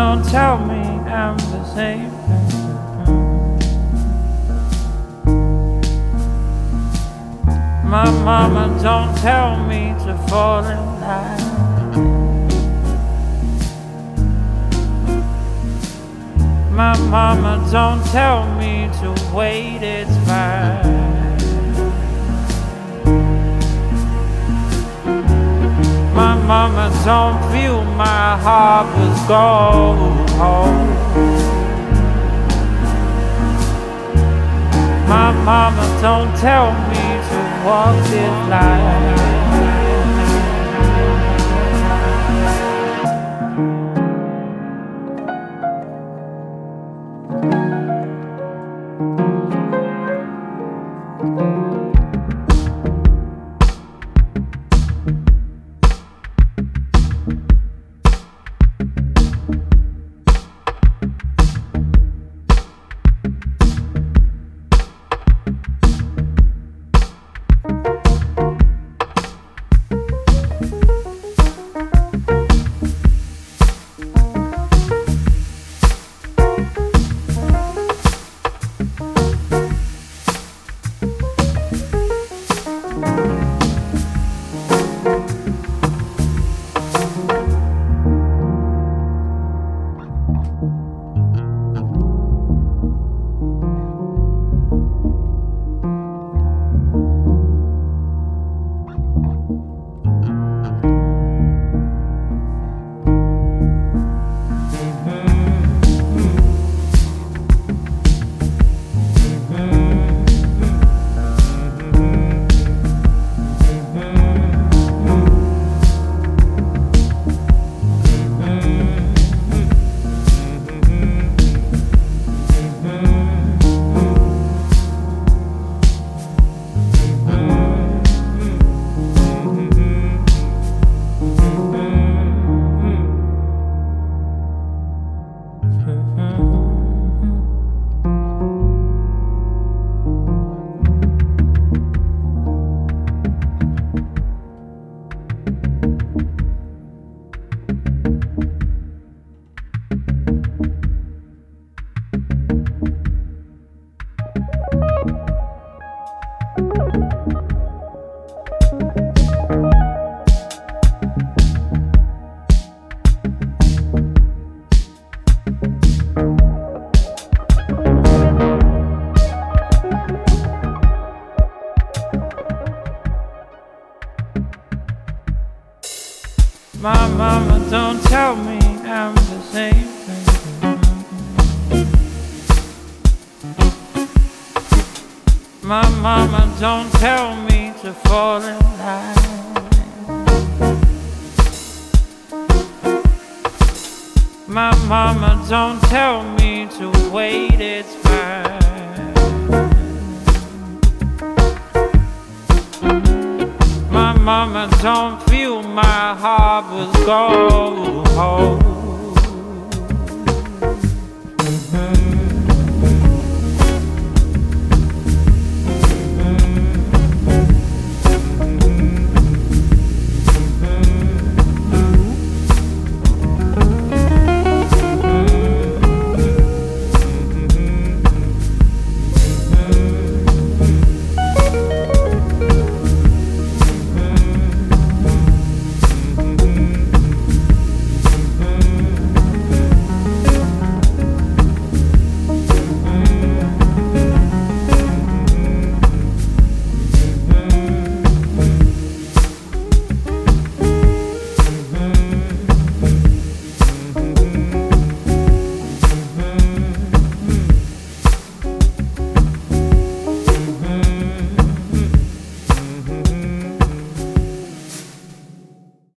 don't tell me I'm the same. My mama don't tell me to fall in line. My mama don't tell me to wait, it's fine. My mama don't fill my heart with gold. My mama don't tell me to walk this life. My mama don't tell me I'm the same. My mama don't tell me to fall in line. My mama don't tell me to wait, it's fine. My mama don't fill my heart with gold.